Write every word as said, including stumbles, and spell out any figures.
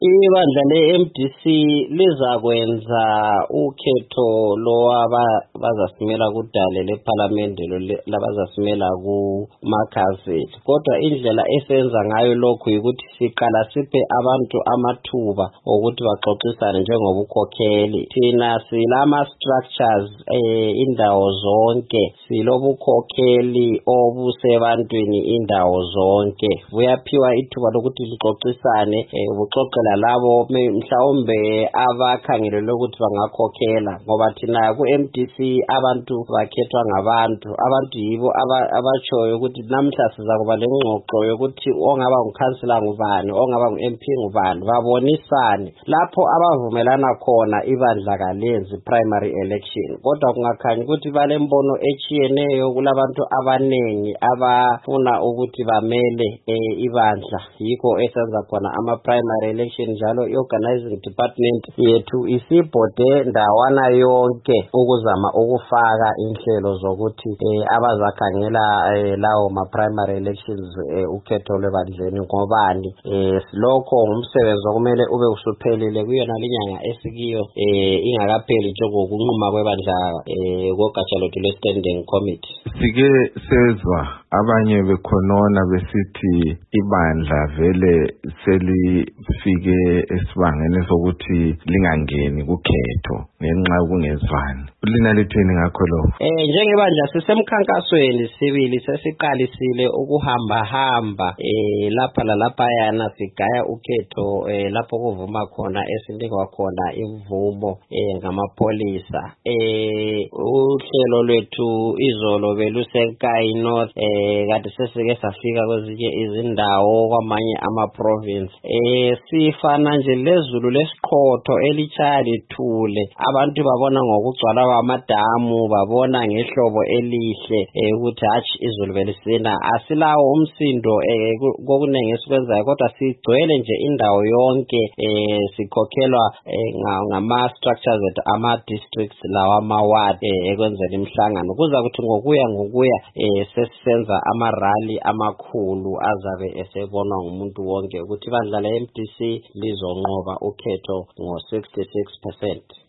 Ibandla le-M D C lizakwenza ukhetho lowabazasimela kudale lephalamende labazasimela kumakhazeli. Kodwa indlela esenza ngayo lokhu yikuthi siqala siphe abantu amathuba okuthi baxoxisane njengobukhokheli. Thina silama structures eh, indawo zonke, silobukhokheli obusebantwini indawo zonke. Buyaphiwa ithuba lokuthi lixoxisane eh, ubuxoxela labo mhlawumbe abakhangelelwe ukuthi bangakhokhela, ngoba thina ku-M D C abantu bakhethwa ngabantu. Abantu yibo abatshoyo ukuthi namhla sizakuba lengxoxo yokuthi ongaba ngukhansila ngubani, ongaba ngu-M P ngubani, babonisane lapho abavumelana khona. Ibandla kalenzi primary election, kodwa kungakhanya ukuthi balembono echiyeneyo kulabantu abanengi abafuna ukuthi bamele eh, ibandla. Yikho esenza khona ama primary election. Njalo i-organizing department yethu isibhode ndawana yonke ukuzama ukufaka inhlelo zokuthi eh, abazakhangela eh, lawo ma primary elections eh, ukhetho lwebandleni ngobani. Eh, lokho ngumsebenzi okumele ube usuphelile kuyona linyanga esikiyo eh, ingakapheli njengokunquma kwebandla eh, kogatsha lwethu le-standing committee. Sike sezwa abanye bekhonona besithi ibandla vele selifike esibangeni sokuthi lingangeni kukhetho ngenxa yokungezwani. Lina lithini ngakho lokho? Eh njengebandla sisemkhankasweni sibili sesiqalisile ukuhamba hamba eh lapha lalapha yana sigaya ukhetho eh lapho kuvuma khona esinikwa khona imvumo eh ngamapholisa. Eh uhlelo lwethu izolo belusekai North eh kade sesike safika kwezinye izindawo kwamanye ama province. Eh sifana nje lezulu lesiqhotho elichaya lithule, abantu babona ngokugcwala kwamadamu, babona ngehlobo elihle ukuthi hatshi izulu belisina. Asilawo umsindo eh kokunenge esikwenzayo, kodwa sigcwele nje indawo yonke eh sikhokhelwa eh, ngama structures ethu ama districts lawa ama ward eh, ekwenzela imhlangano. Kuza kuthi ngokuya ngokuya eh, sesisenza ama rally amakhulu azabe esebonwa ngumuntu wonke ukuthi ibandla le-M D C lizonqoba ukhetho ngo sixty-six percent.